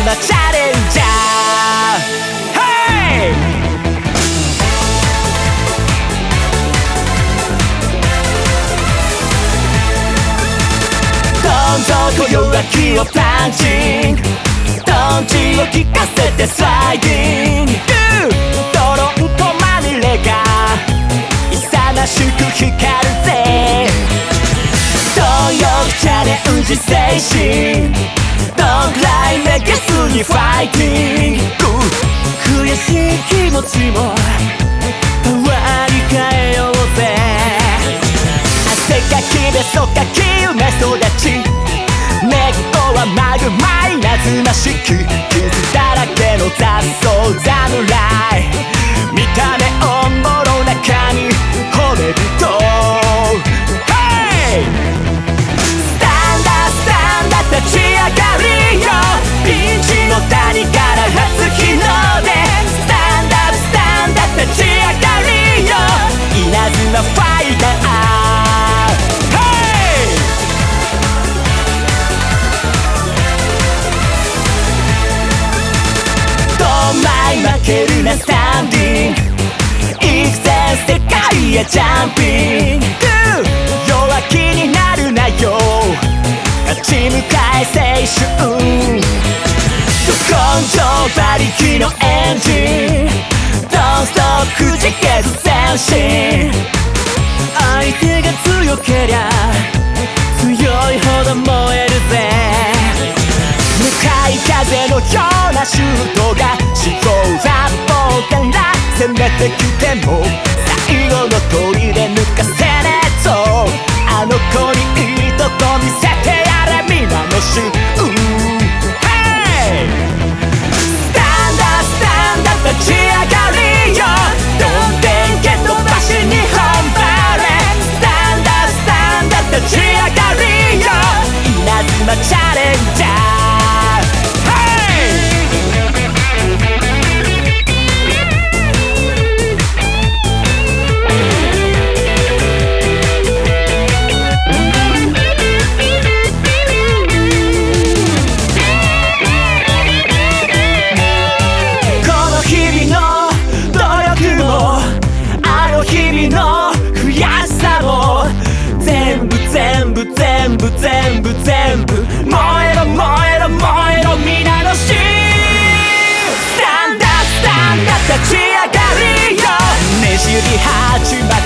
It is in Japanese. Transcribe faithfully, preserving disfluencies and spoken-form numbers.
なチャレンジャー、ヘイ！どん底弱気をパンチング、トンチを効かせてスライディング、ドロンとまみれが勇ましく光るぜ。貪欲チャレンジ精神、どんくらいめげずにファイティング、悔しい気持ちもパワーに変えようぜ。汗かきべそかき夢育ち、根っこはマグマイなずましき傷だらけの雑草侍、見た目おもろ中に骨太、ヘイ！スタンダスタンダ立ち上がりよ、ピンチの谷から初日の出、スタンダスタンダ立ち上がりよ、稲妻ファイター、ヘイ！どんまい負けるなスタンディング、幾千世界へジャンピング、弱気になるなよ、立ち向かえ青春、根性馬力のエンジン、ドンストップくじけず前進、相手が強けりゃ強いほど燃えるぜ。向かい風のようなシュートが四方八方から攻めてきても、最後の砦抜かせねえぞ、あの子にいいとこ見せてやれ皆の衆、ヘイ！スタンダスタンダ立ち上がりよ、どんでん蹴飛ばし日本バレー、スタンダスタンダ立ち上がりよ、稲妻チャレンジャー、全部全部全部燃えろ燃えろ燃えろ皆の衆、スタンダスタンダ立ち上がりよ、ねじり始ま